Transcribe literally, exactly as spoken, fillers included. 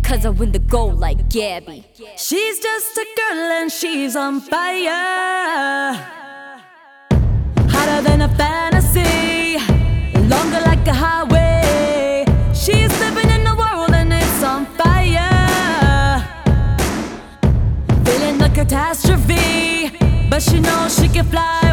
cause I win the gold like Gabby. She's just a girl and she's on fire, hotter than a fantasy, longer like a highway. She's living in the world and it's on fire, feeling the catastrophe, but she knows she can fly.